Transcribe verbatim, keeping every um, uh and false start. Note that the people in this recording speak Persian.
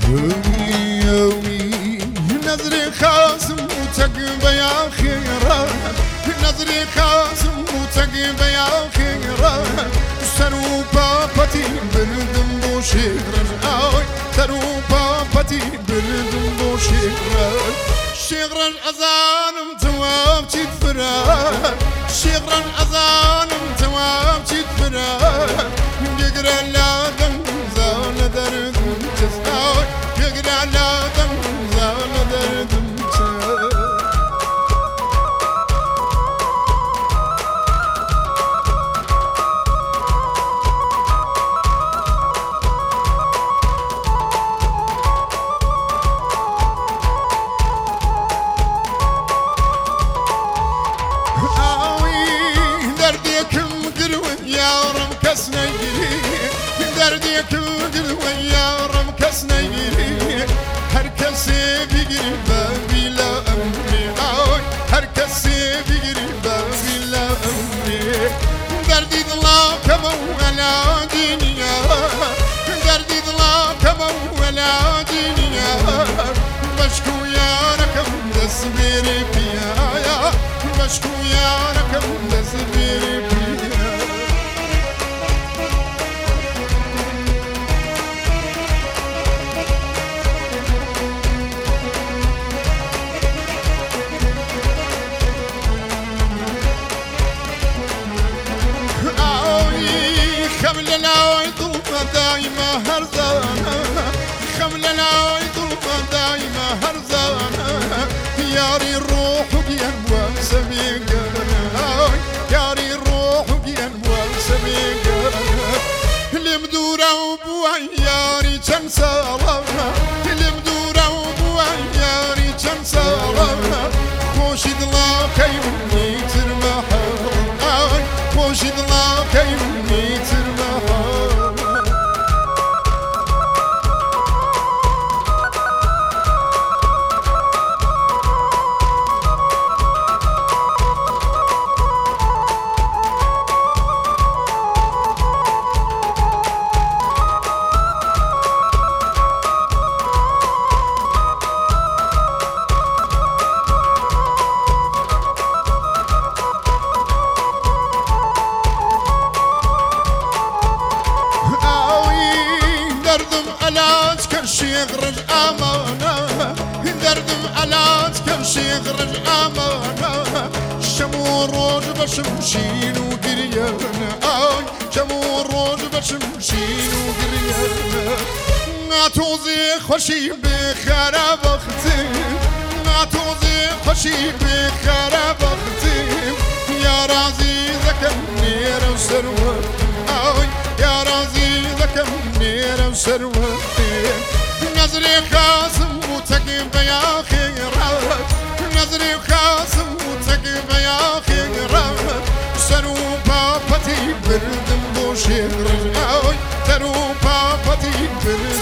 نظري خاسم وتقب يا خيرا نظري خاسم وتقب يا خيرا سرو بابتي بردم بو شيرا سرو بابتي بردم بو شيرا شيرا الأذان متواب تفرا شيرا الأذان متواب تفرا يقرا لا دم زال درد تسعود يقرا لا دم زال درد تسعود دردي كل ويا كسنا يري هر كسي بيجري بابي لا أمري هر كسي بيجري بابي لا أمري دردي ضلا كما ولا دنيا دردي ضلا كما ولا دنيا بشكو يا ركم دسبيري فيها بشكو يا ركم دسبيري فيها خملنا ويطلب دايما هرزانا خملنا ويطلب دايما هرزانا ياري الروح بينوى سميقنا ياري الروح بينوى سميقنا المدورة وبوعياري تنسالنا المدورة وبوعياري تنسالنا خوش دلا كيوني ترمحا خوش دلا كيوني ترمحا علاج كرشي يخرج أمانة دردم علاج كرشي يخرج أمانة شمو روج بشمشين وقريانا آي شمو روج بشمشين وقريانا ناتوزي خوشي بخرا بختي ناتوزي خوشي بخرا بختي يا رازي ذكر نير وسروة آي يا رازي ذكر نير وسروة نظري خاسم وتقب يا خيرات نظري خاسم وتقب يا خيرات سرو بابتي بردم بو شيرات سرو بابتي بردم